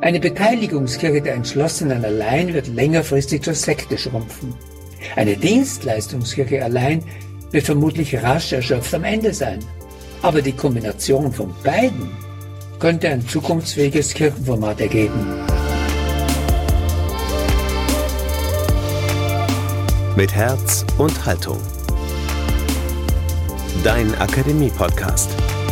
Eine Beteiligungskirche der Entschlossenen allein wird längerfristig zur Sekte schrumpfen. Eine Dienstleistungskirche allein wird vermutlich rasch erschöpft am Ende sein. Aber die Kombination von beiden könnte ein zukunftsfähiges Kirchenformat ergeben. Mit Herz und Haltung. Dein Akademie-Podcast.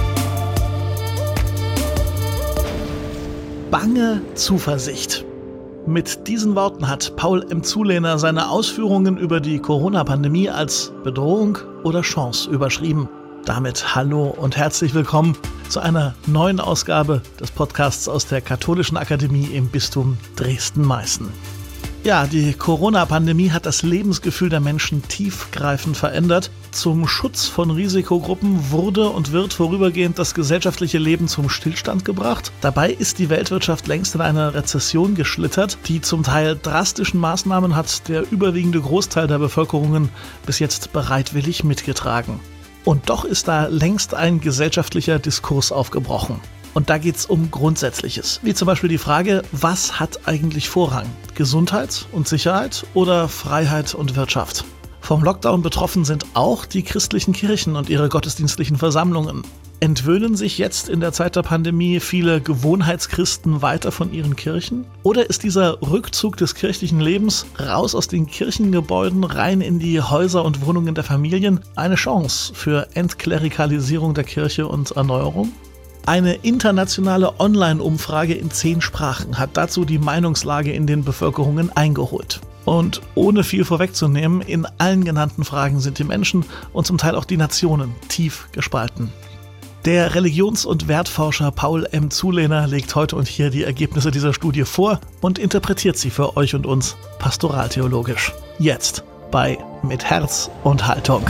Bange Zuversicht. Mit diesen Worten hat Paul M. Zulehner seine Ausführungen über die Corona-Pandemie als Bedrohung oder Chance überschrieben. Damit hallo und herzlich willkommen zu einer neuen Ausgabe des Podcasts aus der Katholischen Akademie im Bistum Dresden-Meißen. Ja, die Corona-Pandemie hat das Lebensgefühl der Menschen tiefgreifend verändert. Zum Schutz von Risikogruppen wurde und wird vorübergehend das gesellschaftliche Leben zum Stillstand gebracht. Dabei ist die Weltwirtschaft längst in eine Rezession geschlittert. Die zum Teil drastischen Maßnahmen hat der überwiegende Großteil der Bevölkerungen bis jetzt bereitwillig mitgetragen. Und doch ist da längst ein gesellschaftlicher Diskurs aufgebrochen. Und da geht's um Grundsätzliches, wie zum Beispiel die Frage, was hat eigentlich Vorrang? Gesundheit und Sicherheit oder Freiheit und Wirtschaft? Vom Lockdown betroffen sind auch die christlichen Kirchen und ihre gottesdienstlichen Versammlungen. Entwöhnen sich jetzt in der Zeit der Pandemie viele Gewohnheitschristen weiter von ihren Kirchen? Oder ist dieser Rückzug des kirchlichen Lebens raus aus den Kirchengebäuden rein in die Häuser und Wohnungen der Familien eine Chance für Entklerikalisierung der Kirche und Erneuerung? Eine internationale Online-Umfrage in 10 Sprachen hat dazu die Meinungslage in den Bevölkerungen eingeholt. Und ohne viel vorwegzunehmen, in allen genannten Fragen sind die Menschen und zum Teil auch die Nationen tief gespalten. Der Religions- und Wertforscher Paul M. Zulehner legt heute und hier die Ergebnisse dieser Studie vor und interpretiert sie für euch und uns pastoraltheologisch. Jetzt bei Mit Herz und Haltung.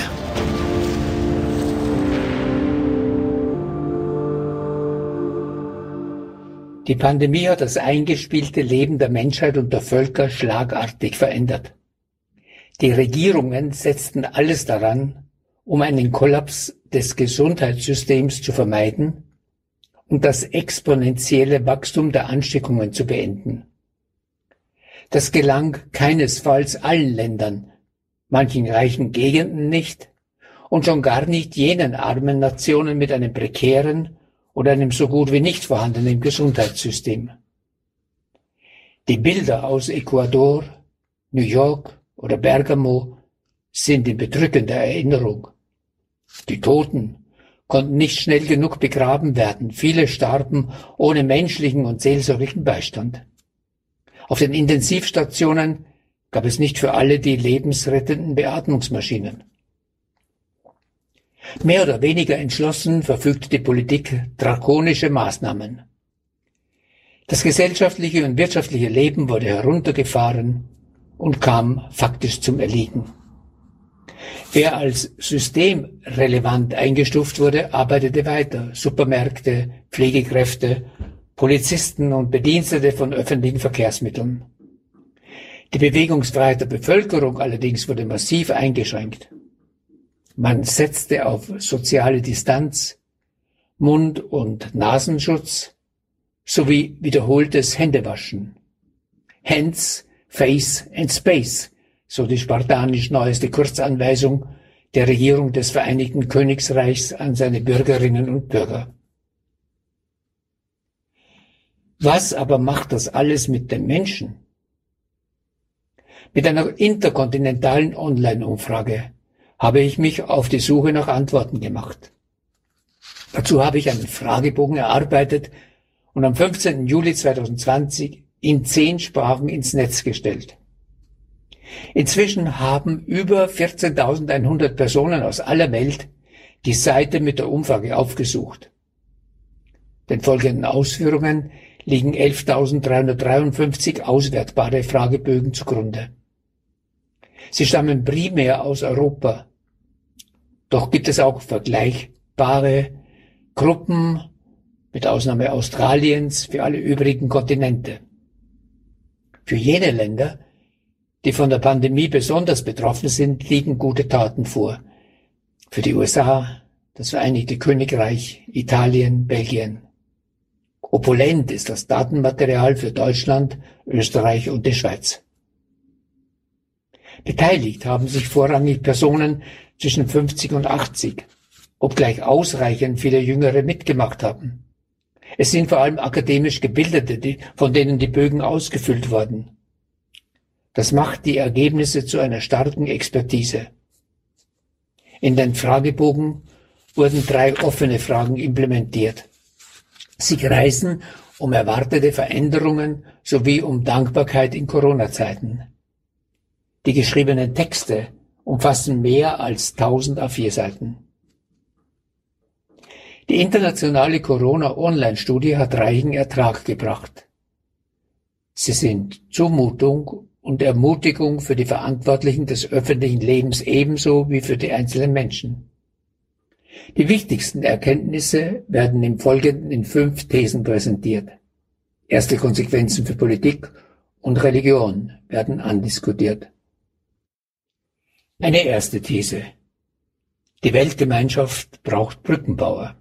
Die Pandemie hat das eingespielte Leben der Menschheit und der Völker schlagartig verändert. Die Regierungen setzten alles daran, um einen Kollaps des Gesundheitssystems zu vermeiden und das exponentielle Wachstum der Ansteckungen zu beenden. Das gelang keinesfalls allen Ländern, manchen reichen Gegenden nicht und schon gar nicht jenen armen Nationen mit einem prekären oder einem so gut wie nicht vorhandenen Gesundheitssystem. Die Bilder aus Ecuador, New York oder Bergamo sind in bedrückender Erinnerung. Die Toten konnten nicht schnell genug begraben werden. Viele starben ohne menschlichen und seelsorglichen Beistand. Auf den Intensivstationen gab es nicht für alle die lebensrettenden Beatmungsmaschinen. Mehr oder weniger entschlossen verfügte die Politik drakonische Maßnahmen. Das gesellschaftliche und wirtschaftliche Leben wurde heruntergefahren und kam faktisch zum Erliegen. Wer als systemrelevant eingestuft wurde, arbeitete weiter. Supermärkte, Pflegekräfte, Polizisten und Bedienstete von öffentlichen Verkehrsmitteln. Die Bewegungsfreiheit der Bevölkerung allerdings wurde massiv eingeschränkt. Man setzte auf soziale Distanz, Mund- und Nasenschutz sowie wiederholtes Händewaschen. Hands, Face and Space, so die spartanisch neueste Kurzanweisung der Regierung des Vereinigten Königreichs an seine Bürgerinnen und Bürger. Was aber macht das alles mit den Menschen? Mit einer interkontinentalen Online-Umfrage habe ich mich auf die Suche nach Antworten gemacht. Dazu habe ich einen Fragebogen erarbeitet und am 15. Juli 2020 in 10 Sprachen ins Netz gestellt. Inzwischen haben über 14.100 Personen aus aller Welt die Seite mit der Umfrage aufgesucht. Den folgenden Ausführungen liegen 11.353 auswertbare Fragebögen zugrunde. Sie stammen primär aus Europa. Doch gibt es auch vergleichbare Gruppen, mit Ausnahme Australiens, für alle übrigen Kontinente. Für jene Länder, die von der Pandemie besonders betroffen sind, liegen gute Taten vor. Für die USA, das Vereinigte Königreich, Italien, Belgien. Opulent ist das Datenmaterial für Deutschland, Österreich und die Schweiz. Beteiligt haben sich vorrangig Personen zwischen 50 und 80, obgleich ausreichend viele Jüngere mitgemacht haben. Es sind vor allem akademisch Gebildete, von denen die Bögen ausgefüllt wurden. Das macht die Ergebnisse zu einer starken Expertise. In den Fragebogen wurden 3 offene Fragen implementiert. Sie kreisen um erwartete Veränderungen sowie um Dankbarkeit in Corona-Zeiten. Die geschriebenen Texte umfassen mehr als 1000 A4-Seiten. Die internationale Corona-Online-Studie hat reichen Ertrag gebracht. Sie sind Zumutung und Ermutigung für die Verantwortlichen des öffentlichen Lebens ebenso wie für die einzelnen Menschen. Die wichtigsten Erkenntnisse werden im Folgenden in 5 Thesen präsentiert. Erste Konsequenzen für Politik und Religion werden andiskutiert. Eine erste These. Die Weltgemeinschaft braucht Brückenbauer.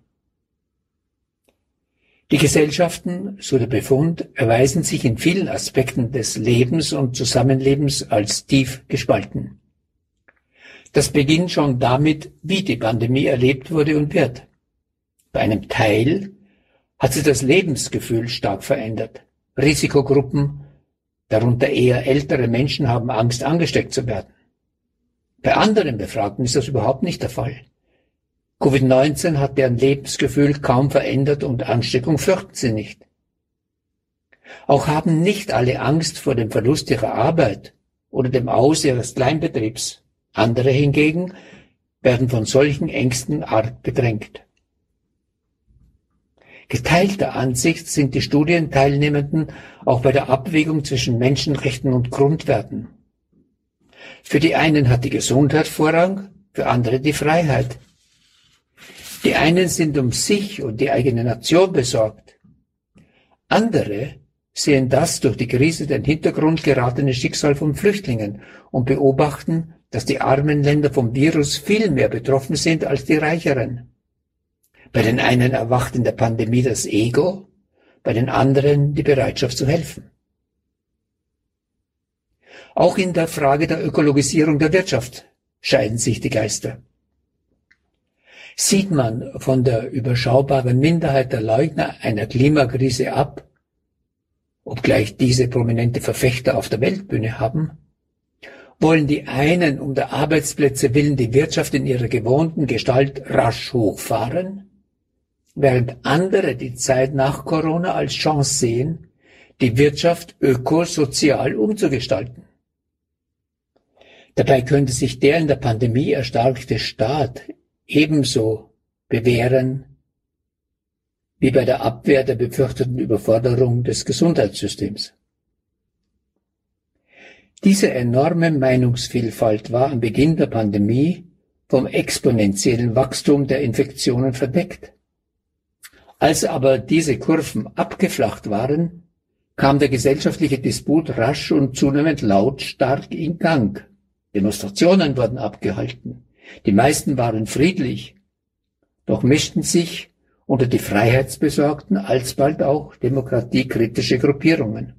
Die Gesellschaften, so der Befund, erweisen sich in vielen Aspekten des Lebens und Zusammenlebens als tief gespalten. Das beginnt schon damit, wie die Pandemie erlebt wurde und wird. Bei einem Teil hat sie das Lebensgefühl stark verändert. Risikogruppen, darunter eher ältere Menschen, haben Angst, angesteckt zu werden. Bei anderen Befragten ist das überhaupt nicht der Fall. Covid-19 hat deren Lebensgefühl kaum verändert und Ansteckung fürchten sie nicht. Auch haben nicht alle Angst vor dem Verlust ihrer Arbeit oder dem Aus ihres Kleinbetriebs. Andere hingegen werden von solchen Ängsten arg bedrängt. Geteilter Ansicht sind die Studienteilnehmenden auch bei der Abwägung zwischen Menschenrechten und Grundwerten. Für die einen hat die Gesundheit Vorrang, für andere die Freiheit. Die einen sind um sich und die eigene Nation besorgt. Andere sehen das durch die Krise den Hintergrund geratene Schicksal von Flüchtlingen und beobachten, dass die armen Länder vom Virus viel mehr betroffen sind als die reicheren. Bei den einen erwacht in der Pandemie das Ego, bei den anderen die Bereitschaft zu helfen. Auch in der Frage der Ökologisierung der Wirtschaft scheiden sich die Geister. Sieht man von der überschaubaren Minderheit der Leugner einer Klimakrise ab, obgleich diese prominente Verfechter auf der Weltbühne haben, wollen die einen um der Arbeitsplätze willen die Wirtschaft in ihrer gewohnten Gestalt rasch hochfahren, während andere die Zeit nach Corona als Chance sehen, die Wirtschaft ökosozial umzugestalten. Dabei könnte sich der in der Pandemie erstarkte Staat ebenso bewähren wie bei der Abwehr der befürchteten Überforderung des Gesundheitssystems. Diese enorme Meinungsvielfalt war am Beginn der Pandemie vom exponentiellen Wachstum der Infektionen verdeckt. Als aber diese Kurven abgeflacht waren, kam der gesellschaftliche Disput rasch und zunehmend lautstark in Gang. Demonstrationen wurden abgehalten. Die meisten waren friedlich, doch mischten sich unter die Freiheitsbesorgten alsbald auch demokratiekritische Gruppierungen.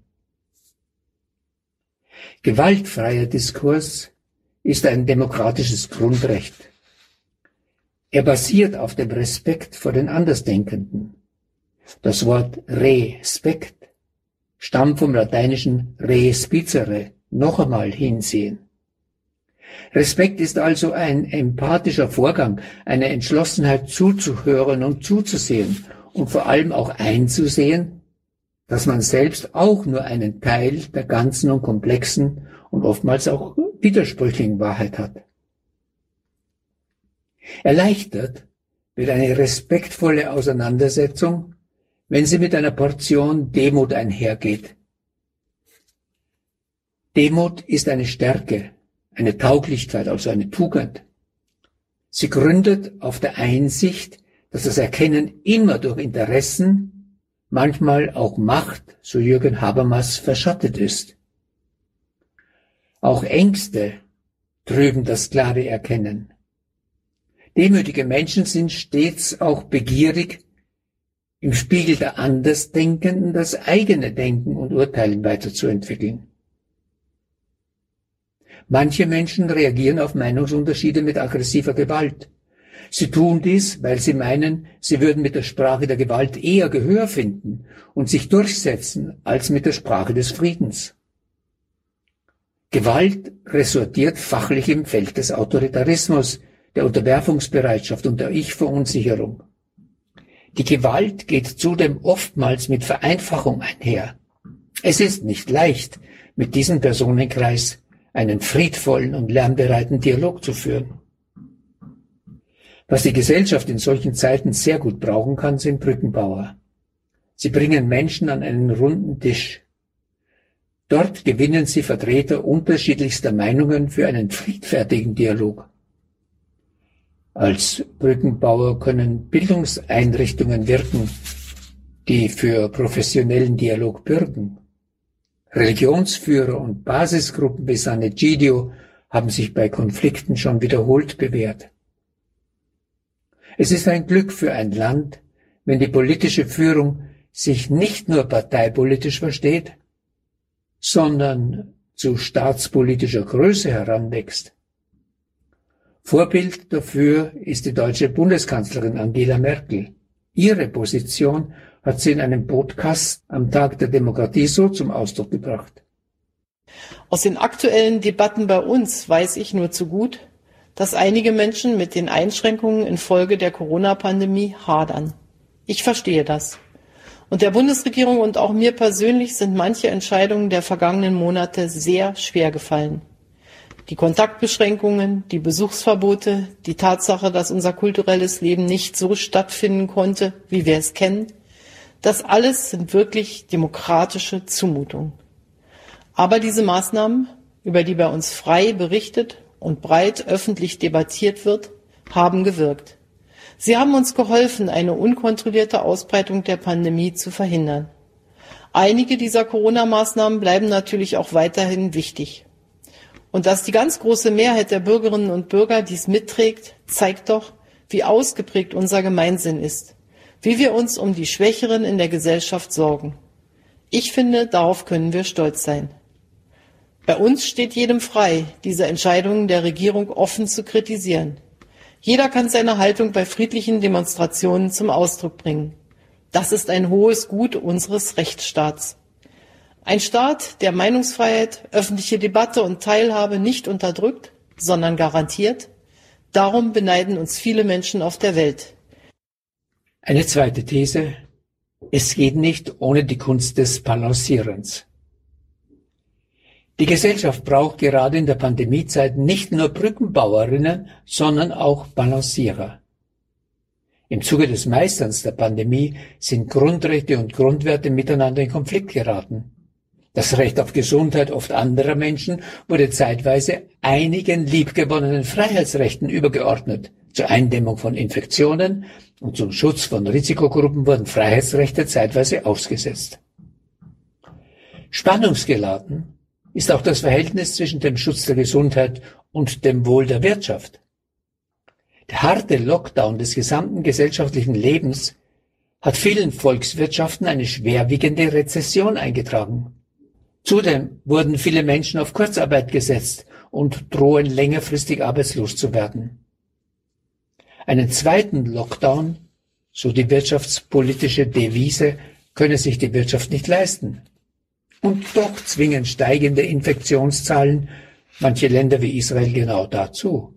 Gewaltfreier Diskurs ist ein demokratisches Grundrecht. Er basiert auf dem Respekt vor den Andersdenkenden. Das Wort Respekt stammt vom lateinischen respicere, noch einmal hinsehen. Respekt ist also ein empathischer Vorgang, eine Entschlossenheit zuzuhören und zuzusehen und vor allem auch einzusehen, dass man selbst auch nur einen Teil der ganzen und komplexen und oftmals auch widersprüchlichen Wahrheit hat. Erleichtert wird eine respektvolle Auseinandersetzung, wenn sie mit einer Portion Demut einhergeht. Demut ist eine Stärke, eine Tauglichkeit, also eine Tugend. Sie gründet auf der Einsicht, dass das Erkennen immer durch Interessen, manchmal auch Macht, so Jürgen Habermas, verschattet ist. Auch Ängste trüben das klare Erkennen. Demütige Menschen sind stets auch begierig, im Spiegel der Andersdenkenden das eigene Denken und Urteilen weiterzuentwickeln. Manche Menschen reagieren auf Meinungsunterschiede mit aggressiver Gewalt. Sie tun dies, weil sie meinen, sie würden mit der Sprache der Gewalt eher Gehör finden und sich durchsetzen als mit der Sprache des Friedens. Gewalt resultiert fachlich im Feld des Autoritarismus, der Unterwerfungsbereitschaft und der Ich-Verunsicherung. Die Gewalt geht zudem oftmals mit Vereinfachung einher. Es ist nicht leicht, mit diesem Personenkreis einen friedvollen und lernbereiten Dialog zu führen. Was die Gesellschaft in solchen Zeiten sehr gut brauchen kann, sind Brückenbauer. Sie bringen Menschen an einen runden Tisch. Dort gewinnen sie Vertreter unterschiedlichster Meinungen für einen friedfertigen Dialog. Als Brückenbauer können Bildungseinrichtungen wirken, die für professionellen Dialog bürgen. Religionsführer und Basisgruppen wie Sant'Egidio haben sich bei Konflikten schon wiederholt bewährt. Es ist ein Glück für ein Land, wenn die politische Führung sich nicht nur parteipolitisch versteht, sondern zu staatspolitischer Größe heranwächst. Vorbild dafür ist die deutsche Bundeskanzlerin Angela Merkel. Ihre Position hat sie in einem Podcast am Tag der Demokratie so zum Ausdruck gebracht. Aus den aktuellen Debatten bei uns weiß ich nur zu gut, dass einige Menschen mit den Einschränkungen infolge der Corona-Pandemie hadern. Ich verstehe das. Und der Bundesregierung und auch mir persönlich sind manche Entscheidungen der vergangenen Monate sehr schwer gefallen. Die Kontaktbeschränkungen, die Besuchsverbote, die Tatsache, dass unser kulturelles Leben nicht so stattfinden konnte, wie wir es kennen, das alles sind wirklich demokratische Zumutungen. Aber diese Maßnahmen, über die bei uns frei berichtet und breit öffentlich debattiert wird, haben gewirkt. Sie haben uns geholfen, eine unkontrollierte Ausbreitung der Pandemie zu verhindern. Einige dieser Corona-Maßnahmen bleiben natürlich auch weiterhin wichtig. Und dass die ganz große Mehrheit der Bürgerinnen und Bürger dies mitträgt, zeigt doch, wie ausgeprägt unser Gemeinsinn ist, wie wir uns um die Schwächeren in der Gesellschaft sorgen. Ich finde, darauf können wir stolz sein. Bei uns steht jedem frei, diese Entscheidungen der Regierung offen zu kritisieren. Jeder kann seine Haltung bei friedlichen Demonstrationen zum Ausdruck bringen. Das ist ein hohes Gut unseres Rechtsstaats. Ein Staat, der Meinungsfreiheit, öffentliche Debatte und Teilhabe nicht unterdrückt, sondern garantiert. Darum beneiden uns viele Menschen auf der Welt. Eine zweite These: Es geht nicht ohne die Kunst des Balancierens. Die Gesellschaft braucht gerade in der Pandemiezeit nicht nur Brückenbauerinnen, sondern auch Balancierer. Im Zuge des Meisterns der Pandemie sind Grundrechte und Grundwerte miteinander in Konflikt geraten. Das Recht auf Gesundheit oft anderer Menschen wurde zeitweise einigen liebgewonnenen Freiheitsrechten übergeordnet. Zur Eindämmung von Infektionen und zum Schutz von Risikogruppen wurden Freiheitsrechte zeitweise ausgesetzt. Spannungsgeladen ist auch das Verhältnis zwischen dem Schutz der Gesundheit und dem Wohl der Wirtschaft. Der harte Lockdown des gesamten gesellschaftlichen Lebens hat vielen Volkswirtschaften eine schwerwiegende Rezession eingetragen. Zudem wurden viele Menschen auf Kurzarbeit gesetzt und drohen längerfristig arbeitslos zu werden. Einen zweiten Lockdown, so die wirtschaftspolitische Devise, könne sich die Wirtschaft nicht leisten. Und doch zwingen steigende Infektionszahlen manche Länder wie Israel genau dazu.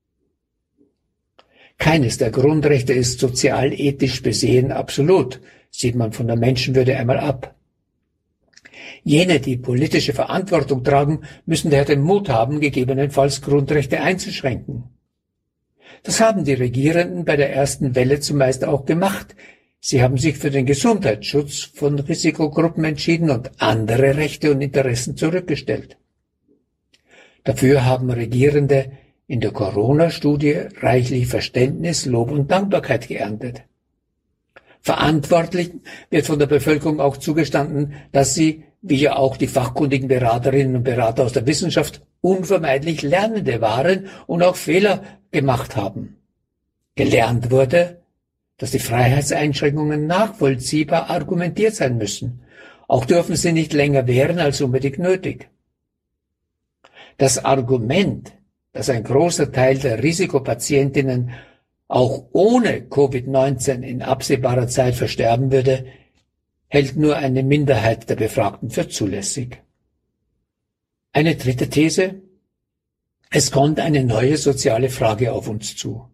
Keines der Grundrechte ist sozial-ethisch besehen absolut, sieht man von der Menschenwürde einmal ab. Jene, die politische Verantwortung tragen, müssen daher den Mut haben, gegebenenfalls Grundrechte einzuschränken. Das haben die Regierenden bei der ersten Welle zumeist auch gemacht. Sie haben sich für den Gesundheitsschutz von Risikogruppen entschieden und andere Rechte und Interessen zurückgestellt. Dafür haben Regierende in der Corona-Studie reichlich Verständnis, Lob und Dankbarkeit geerntet. Verantwortlichen wird von der Bevölkerung auch zugestanden, dass sie, wie ja auch die fachkundigen Beraterinnen und Berater aus der Wissenschaft, unvermeidlich Lernende waren und auch Fehler gemacht haben. Gelernt wurde, dass die Freiheitseinschränkungen nachvollziehbar argumentiert sein müssen. Auch dürfen sie nicht länger währen als unbedingt nötig. Das Argument, dass ein großer Teil der Risikopatientinnen auch ohne Covid-19 in absehbarer Zeit versterben würde, hält nur eine Minderheit der Befragten für zulässig. Eine dritte These: Es kommt eine neue soziale Frage auf uns zu.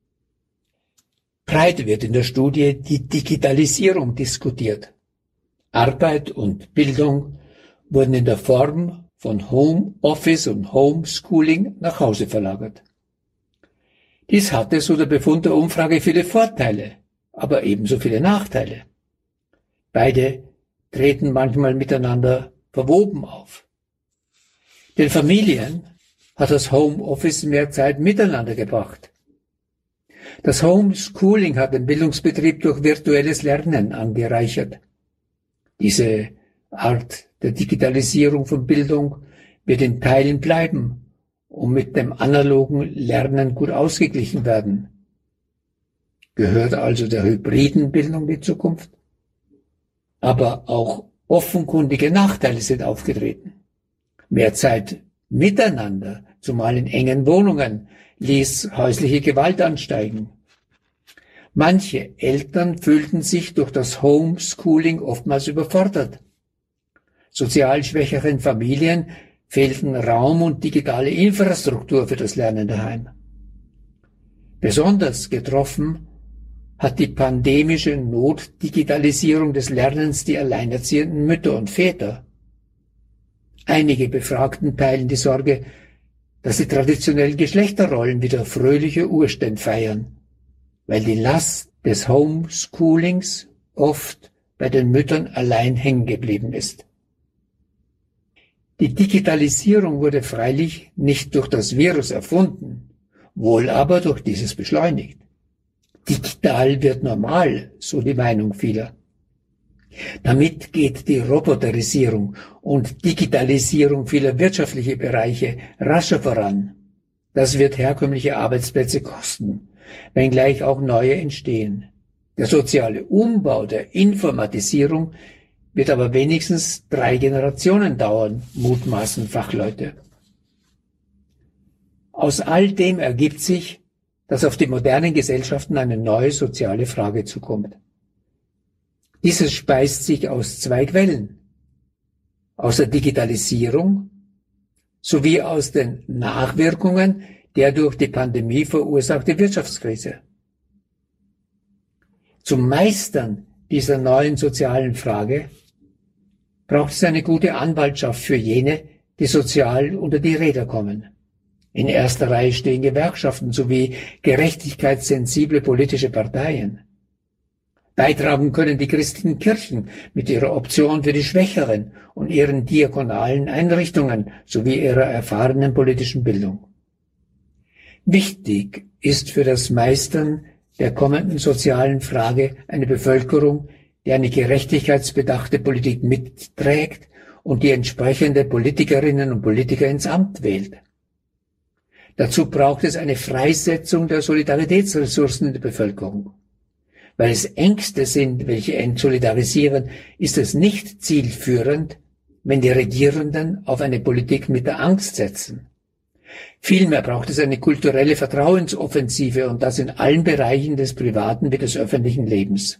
Breit wird in der Studie die Digitalisierung diskutiert. Arbeit und Bildung wurden in der Form von Homeoffice und Homeschooling nach Hause verlagert. Dies hatte, so der Befund der Umfrage, viele Vorteile, aber ebenso viele Nachteile. Beide treten manchmal miteinander verwoben auf. Den Familien hat das Homeoffice mehr Zeit miteinander gebracht. Das Homeschooling hat den Bildungsbetrieb durch virtuelles Lernen angereichert. Diese Art der Digitalisierung von Bildung wird in Teilen bleiben und mit dem analogen Lernen gut ausgeglichen werden. Gehört also der hybriden Bildung die Zukunft? Aber auch offenkundige Nachteile sind aufgetreten. Mehr Zeit miteinander, zumal in engen Wohnungen, ließ häusliche Gewalt ansteigen. Manche Eltern fühlten sich durch das Homeschooling oftmals überfordert. Sozial schwächeren Familien fehlten Raum und digitale Infrastruktur für das Lernen daheim. Besonders getroffen hat die pandemische Notdigitalisierung des Lernens die alleinerziehenden Mütter und Väter. Einige Befragten teilen die Sorge, dass die traditionellen Geschlechterrollen wieder fröhliche Urstände feiern, weil die Last des Homeschoolings oft bei den Müttern allein hängen geblieben ist. Die Digitalisierung wurde freilich nicht durch das Virus erfunden, wohl aber durch dieses beschleunigt. Digital wird normal, so die Meinung vieler. Damit geht die Roboterisierung und Digitalisierung vieler wirtschaftlicher Bereiche rascher voran. Das wird herkömmliche Arbeitsplätze kosten, wenngleich auch neue entstehen. Der soziale Umbau der Informatisierung wird aber wenigstens 3 Generationen dauern, mutmaßen Fachleute. Aus all dem ergibt sich, dass auf die modernen Gesellschaften eine neue soziale Frage zukommt. Dieses speist sich aus 2 Quellen: aus der Digitalisierung sowie aus den Nachwirkungen der durch die Pandemie verursachte Wirtschaftskrise. Zum Meistern dieser neuen sozialen Frage braucht es eine gute Anwaltschaft für jene, die sozial unter die Räder kommen. In erster Reihe stehen Gewerkschaften sowie gerechtigkeitssensible politische Parteien. Beitragen können die christlichen Kirchen mit ihrer Option für die Schwächeren und ihren diakonalen Einrichtungen sowie ihrer erfahrenen politischen Bildung. Wichtig ist für das Meistern der kommenden sozialen Frage eine Bevölkerung, die eine gerechtigkeitsbedachte Politik mitträgt und die entsprechende Politikerinnen und Politiker ins Amt wählt. Dazu braucht es eine Freisetzung der Solidaritätsressourcen in der Bevölkerung. Weil es Ängste sind, welche entsolidarisieren, ist es nicht zielführend, wenn die Regierenden auf eine Politik mit der Angst setzen. Vielmehr braucht es eine kulturelle Vertrauensoffensive, und das in allen Bereichen des privaten wie des öffentlichen Lebens.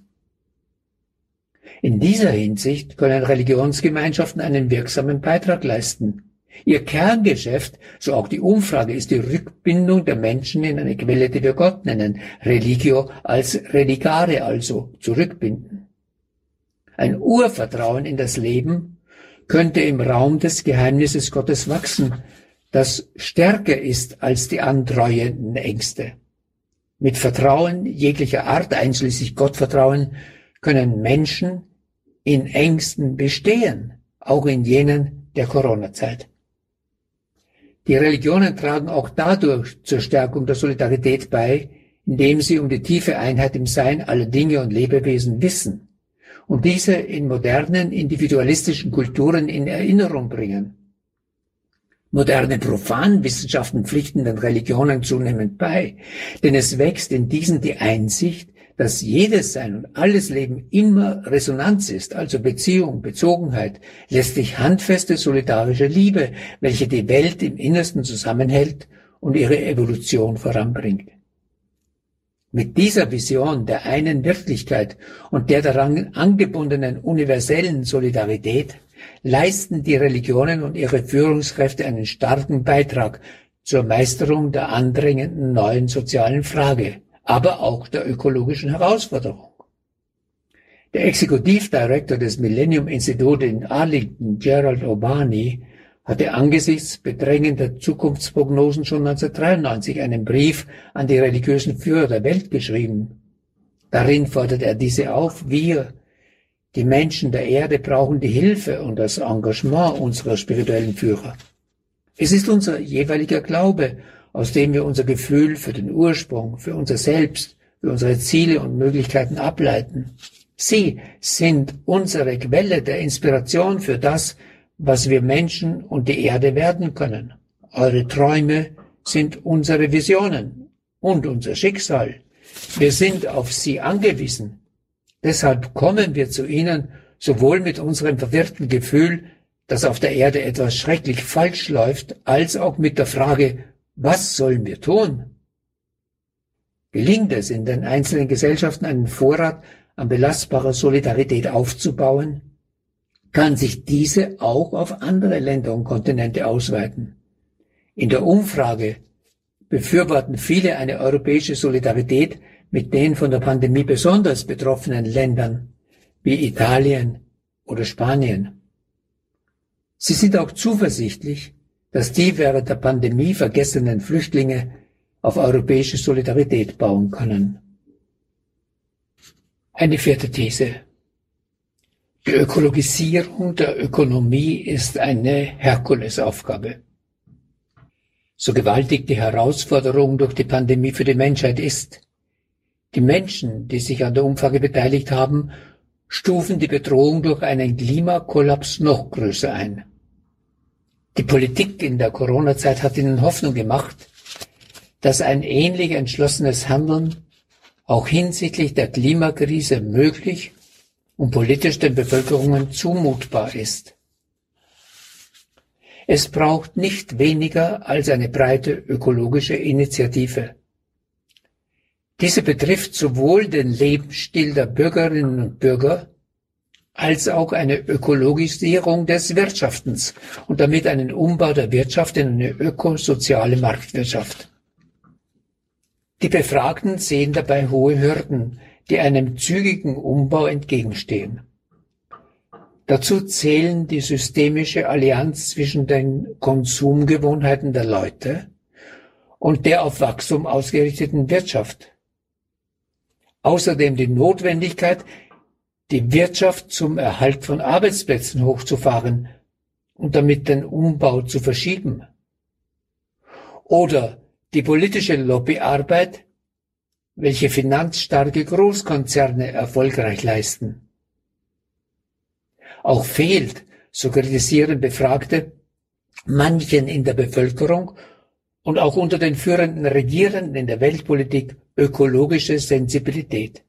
In dieser Hinsicht können Religionsgemeinschaften einen wirksamen Beitrag leisten. Ihr Kerngeschäft, so auch die Umfrage, ist die Rückbindung der Menschen in eine Quelle, die wir Gott nennen, Religio als religare, also zurückbinden. Ein Urvertrauen in das Leben könnte im Raum des Geheimnisses Gottes wachsen, das stärker ist als die andreuenden Ängste. Mit Vertrauen jeglicher Art, einschließlich Gottvertrauen, können Menschen in Ängsten bestehen, auch in jenen der Corona-Zeit. Die Religionen tragen auch dadurch zur Stärkung der Solidarität bei, indem sie um die tiefe Einheit im Sein aller Dinge und Lebewesen wissen und diese in modernen individualistischen Kulturen in Erinnerung bringen. Moderne Profanwissenschaften pflichten den Religionen zunehmend bei, denn es wächst in diesen die Einsicht, dass jedes Sein und alles Leben immer Resonanz ist, also Beziehung, Bezogenheit, letztlich handfeste solidarische Liebe, welche die Welt im Innersten zusammenhält und ihre Evolution voranbringt. Mit dieser Vision der einen Wirklichkeit und der daran angebundenen universellen Solidarität leisten die Religionen und ihre Führungskräfte einen starken Beitrag zur Meisterung der andrängenden neuen sozialen Frage, aber auch der ökologischen Herausforderung. Der Executive-Director des Millennium Institute in Arlington, Gerald Urbani, hatte angesichts bedrängender Zukunftsprognosen schon 1993 einen Brief an die religiösen Führer der Welt geschrieben. Darin fordert er diese auf: Wir, die Menschen der Erde, brauchen die Hilfe und das Engagement unserer spirituellen Führer. Es ist unser jeweiliger Glaube, aus dem wir unser Gefühl für den Ursprung, für unser Selbst, für unsere Ziele und Möglichkeiten ableiten. Sie sind unsere Quelle der Inspiration für das, was wir Menschen und die Erde werden können. Eure Träume sind unsere Visionen und unser Schicksal. Wir sind auf sie angewiesen. Deshalb kommen wir zu ihnen, sowohl mit unserem verwirrten Gefühl, dass auf der Erde etwas schrecklich falsch läuft, als auch mit der Frage, was sollen wir tun? Gelingt es in den einzelnen Gesellschaften, einen Vorrat an belastbarer Solidarität aufzubauen, kann sich diese auch auf andere Länder und Kontinente ausweiten. In der Umfrage befürworten viele eine europäische Solidarität mit den von der Pandemie besonders betroffenen Ländern wie Italien oder Spanien. Sie sind auch zuversichtlich, dass die während der Pandemie vergessenen Flüchtlinge auf europäische Solidarität bauen können. Eine vierte These. Die Ökologisierung der Ökonomie ist eine Herkulesaufgabe. So gewaltig die Herausforderung durch die Pandemie für die Menschheit ist, die Menschen, die sich an der Umfrage beteiligt haben, stufen die Bedrohung durch einen Klimakollaps noch größer ein. Die Politik in der Corona-Zeit hat ihnen Hoffnung gemacht, dass ein ähnlich entschlossenes Handeln auch hinsichtlich der Klimakrise möglich und politisch den Bevölkerungen zumutbar ist. Es braucht nicht weniger als eine breite ökologische Initiative. Diese betrifft sowohl den Lebensstil der Bürgerinnen und Bürger als auch eine Ökologisierung des Wirtschaftens und damit einen Umbau der Wirtschaft in eine ökosoziale Marktwirtschaft. Die Befragten sehen dabei hohe Hürden, die einem zügigen Umbau entgegenstehen. Dazu zählen die systemische Allianz zwischen den Konsumgewohnheiten der Leute und der auf Wachstum ausgerichteten Wirtschaft. Außerdem die Notwendigkeit, die Wirtschaft zum Erhalt von Arbeitsplätzen hochzufahren und damit den Umbau zu verschieben. Oder die politische Lobbyarbeit, welche finanzstarke Großkonzerne erfolgreich leisten. Auch fehlt, so kritisieren Befragte, manchen in der Bevölkerung und auch unter den führenden Regierenden in der Weltpolitik ökologische Sensibilität.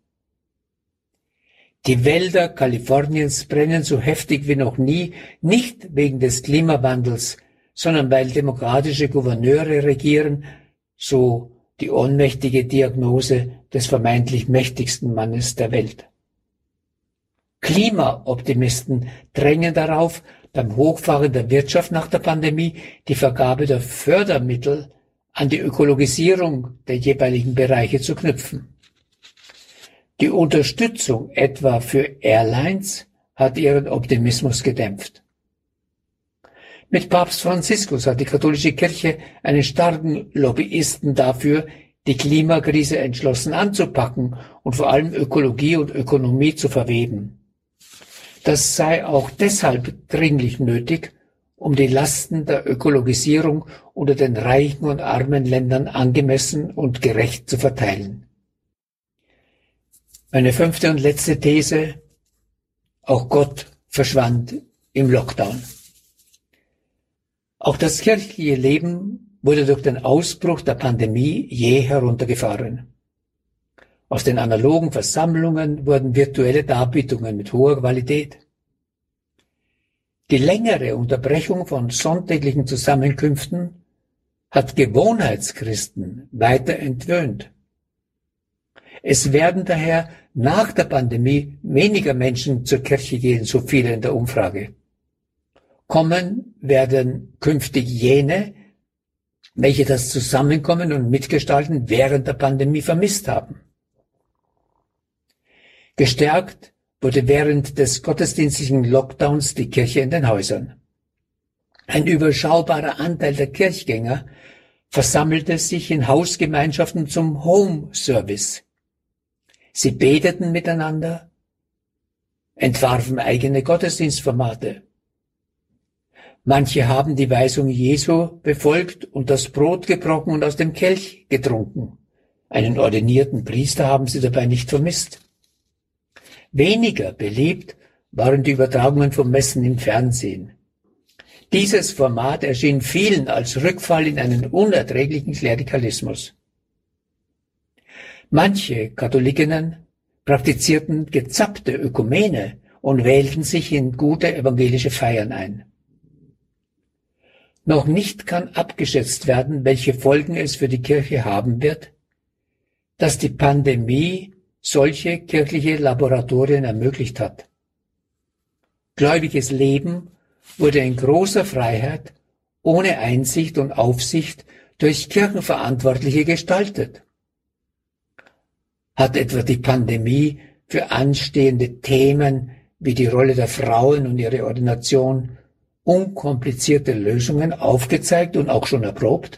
Die Wälder Kaliforniens brennen so heftig wie noch nie, nicht wegen des Klimawandels, sondern weil demokratische Gouverneure regieren, so die ohnmächtige Diagnose des vermeintlich mächtigsten Mannes der Welt. Klimaoptimisten drängen darauf, beim Hochfahren der Wirtschaft nach der Pandemie die Vergabe der Fördermittel an die Ökologisierung der jeweiligen Bereiche zu knüpfen. Die Unterstützung etwa für Airlines hat ihren Optimismus gedämpft. Mit Papst Franziskus hat die katholische Kirche einen starken Lobbyisten dafür, die Klimakrise entschlossen anzupacken und vor allem Ökologie und Ökonomie zu verweben. Das sei auch deshalb dringlich nötig, um die Lasten der Ökologisierung unter den reichen und armen Ländern angemessen und gerecht zu verteilen. Meine fünfte und letzte These: Auch Gott verschwand im Lockdown. Auch das kirchliche Leben wurde durch den Ausbruch der Pandemie jäh heruntergefahren. Aus den analogen Versammlungen wurden virtuelle Darbietungen mit hoher Qualität. Die längere Unterbrechung von sonntäglichen Zusammenkünften hat Gewohnheitschristen weiter entwöhnt. Es werden daher nach der Pandemie weniger Menschen zur Kirche gehen, so viele in der Umfrage. Kommen werden künftig jene, welche das Zusammenkommen und Mitgestalten während der Pandemie vermisst haben. Gestärkt wurde während des gottesdienstlichen Lockdowns die Kirche in den Häusern. Ein überschaubarer Anteil der Kirchgänger versammelte sich in Hausgemeinschaften zum Home-Service. Sie beteten miteinander, entwarfen eigene Gottesdienstformate. Manche haben die Weisung Jesu befolgt und das Brot gebrochen und aus dem Kelch getrunken. Einen ordinierten Priester haben sie dabei nicht vermisst. Weniger beliebt waren die Übertragungen von Messen im Fernsehen. Dieses Format erschien vielen als Rückfall in einen unerträglichen Klerikalismus. Manche Katholikinnen praktizierten gezappte Ökumene und wählten sich in gute evangelische Feiern ein. Noch nicht kann abgeschätzt werden, welche Folgen es für die Kirche haben wird, dass die Pandemie solche kirchliche Laboratorien ermöglicht hat. Gläubiges Leben wurde in großer Freiheit, ohne Einsicht und Aufsicht durch Kirchenverantwortliche gestaltet. Hat etwa die Pandemie für anstehende Themen wie die Rolle der Frauen und ihre Ordination unkomplizierte Lösungen aufgezeigt und auch schon erprobt?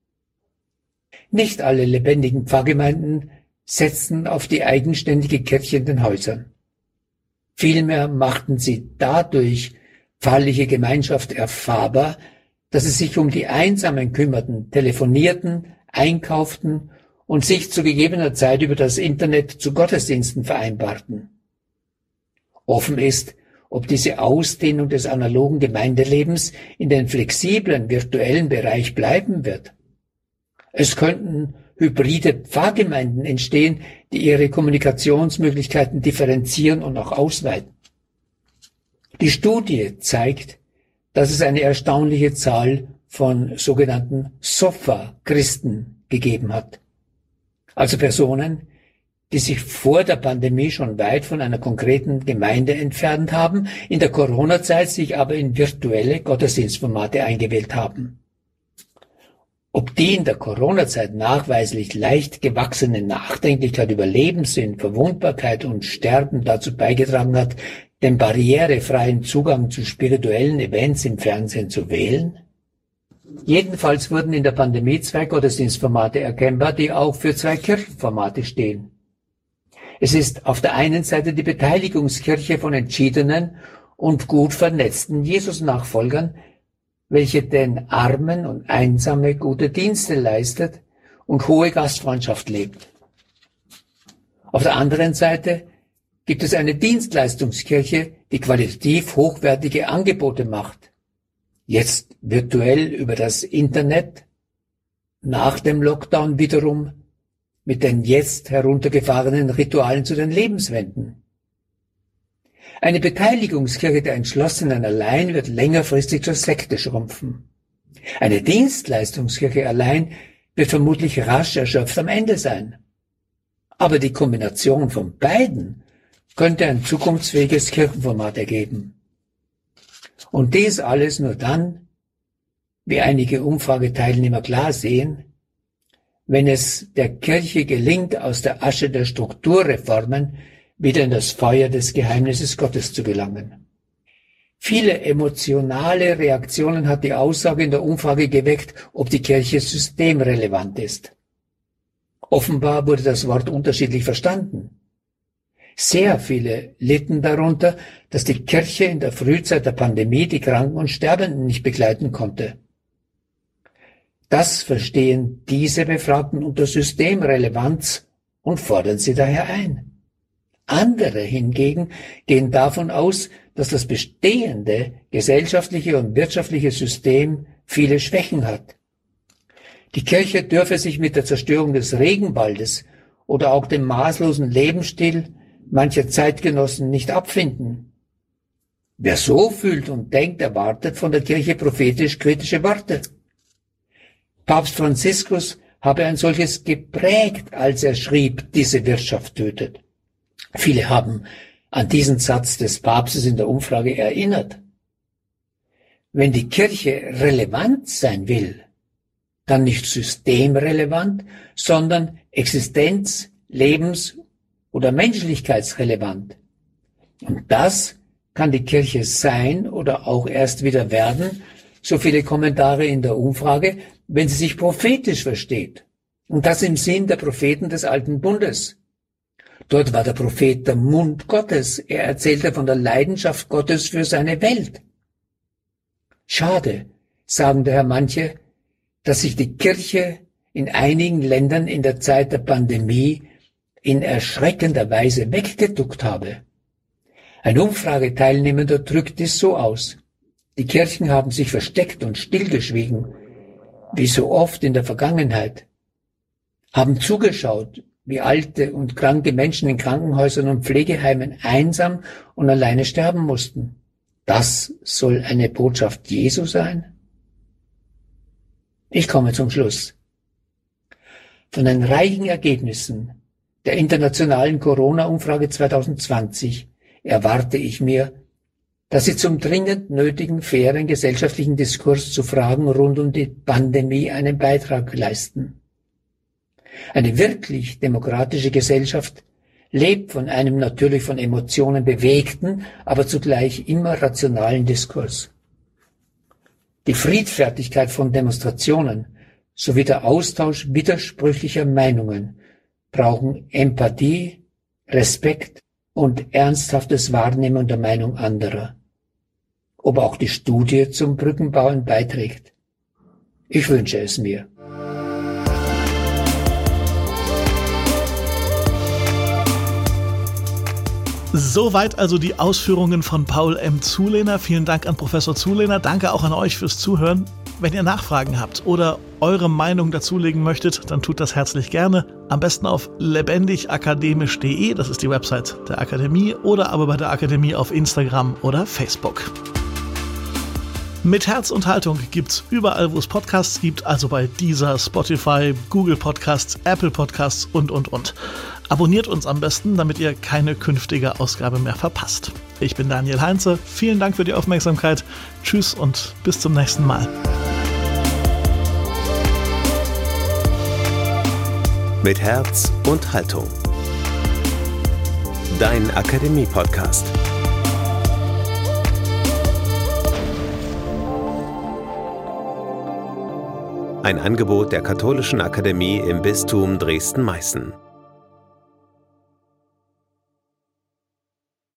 Nicht alle lebendigen Pfarrgemeinden setzten auf die eigenständige Kirche in den Häusern. Vielmehr machten sie dadurch pfarrliche Gemeinschaft erfahrbar, dass sie sich um die Einsamen kümmerten, telefonierten, einkauften und sich zu gegebener Zeit über das Internet zu Gottesdiensten vereinbarten. Offen ist, ob diese Ausdehnung des analogen Gemeindelebens in den flexiblen virtuellen Bereich bleiben wird. Es könnten hybride Pfarrgemeinden entstehen, die ihre Kommunikationsmöglichkeiten differenzieren und auch ausweiten. Die Studie zeigt, dass es eine erstaunliche Zahl von sogenannten Sofa-Christen gegeben hat. Also Personen, die sich vor der Pandemie schon weit von einer konkreten Gemeinde entfernt haben, in der Corona-Zeit sich aber in virtuelle Gottesdienstformate eingewählt haben. Ob die in der Corona-Zeit nachweislich leicht gewachsene Nachdenklichkeit über Lebenssinn, Verwundbarkeit und Sterben dazu beigetragen hat, den barrierefreien Zugang zu spirituellen Events im Fernsehen zu wählen? Jedenfalls wurden in der Pandemie 2 Gottesdienstformate erkennbar, die auch für 2 Kirchenformate stehen. Es ist auf der einen Seite die Beteiligungskirche von entschiedenen und gut vernetzten Jesus-Nachfolgern, welche den Armen und Einsame gute Dienste leistet und hohe Gastfreundschaft lebt. Auf der anderen Seite gibt es eine Dienstleistungskirche, die qualitativ hochwertige Angebote macht. Jetzt virtuell über das Internet, nach dem Lockdown wiederum mit den jetzt heruntergefahrenen Ritualen zu den Lebenswenden. Eine Beteiligungskirche der Entschlossenen allein wird längerfristig zur Sekte schrumpfen. Eine Dienstleistungskirche allein wird vermutlich rasch erschöpft am Ende sein. Aber die Kombination von beiden könnte ein zukunftsfähiges Kirchenformat ergeben. Und dies alles nur dann, wie einige Umfrageteilnehmer klar sehen, wenn es der Kirche gelingt, aus der Asche der Strukturreformen wieder in das Feuer des Geheimnisses Gottes zu gelangen. Viele emotionale Reaktionen hat die Aussage in der Umfrage geweckt, ob die Kirche systemrelevant ist. Offenbar wurde das Wort unterschiedlich verstanden. Sehr viele litten darunter, dass die Kirche in der Frühzeit der Pandemie die Kranken und Sterbenden nicht begleiten konnte. Das verstehen diese Befragten unter Systemrelevanz und fordern sie daher ein. Andere hingegen gehen davon aus, dass das bestehende gesellschaftliche und wirtschaftliche System viele Schwächen hat. Die Kirche dürfe sich mit der Zerstörung des Regenwaldes oder auch dem maßlosen Lebensstil mancher Zeitgenossen nicht abfinden. Wer so fühlt und denkt, erwartet von der Kirche prophetisch-kritische Worte. Papst Franziskus habe ein solches geprägt, als er schrieb, diese Wirtschaft tötet. Viele haben an diesen Satz des Papstes in der Umfrage erinnert. Wenn die Kirche relevant sein will, dann nicht systemrelevant, sondern existenz-, lebens- oder menschlichkeitsrelevant. Und das kann die Kirche sein oder auch erst wieder werden, so viele Kommentare in der Umfrage, wenn sie sich prophetisch versteht. Und das im Sinn der Propheten des Alten Bundes. Dort war der Prophet der Mund Gottes. Er erzählte von der Leidenschaft Gottes für seine Welt. Schade, sagen daher manche, dass sich die Kirche in einigen Ländern in der Zeit der Pandemie in erschreckender Weise weggeduckt habe. Ein Umfrageteilnehmender drückt es so aus. Die Kirchen haben sich versteckt und stillgeschwiegen, wie so oft in der Vergangenheit, haben zugeschaut, wie alte und kranke Menschen in Krankenhäusern und Pflegeheimen einsam und alleine sterben mussten. Das soll eine Botschaft Jesu sein? Ich komme zum Schluss. Von den reichen Ergebnissen der internationalen Corona-Umfrage 2020 erwarte ich mir, dass sie zum dringend nötigen, fairen gesellschaftlichen Diskurs zu Fragen rund um die Pandemie einen Beitrag leisten. Eine wirklich demokratische Gesellschaft lebt von einem natürlich von Emotionen bewegten, aber zugleich immer rationalen Diskurs. Die Friedfertigkeit von Demonstrationen sowie der Austausch widersprüchlicher Meinungen brauchen Empathie, Respekt und ernsthaftes Wahrnehmen der Meinung anderer. Ob auch die Studie zum Brückenbauen beiträgt? Ich wünsche es mir. Soweit also die Ausführungen von Paul M. Zulehner. Vielen Dank an Professor Zulehner. Danke auch an euch fürs Zuhören. Wenn ihr Nachfragen habt oder eure Meinung dazulegen möchtet, dann tut das herzlich gerne. Am besten auf lebendigakademisch.de, das ist die Website der Akademie, oder aber bei der Akademie auf Instagram oder Facebook. Mit Herz und Haltung gibt's überall, wo es Podcasts gibt, also bei Deezer, Spotify, Google Podcasts, Apple Podcasts und. Abonniert uns am besten, damit ihr keine künftige Ausgabe mehr verpasst. Ich bin Daniel Heinze, vielen Dank für die Aufmerksamkeit, tschüss und bis zum nächsten Mal. Mit Herz und Haltung. Dein Akademie-Podcast. Ein Angebot der Katholischen Akademie im Bistum Dresden-Meißen.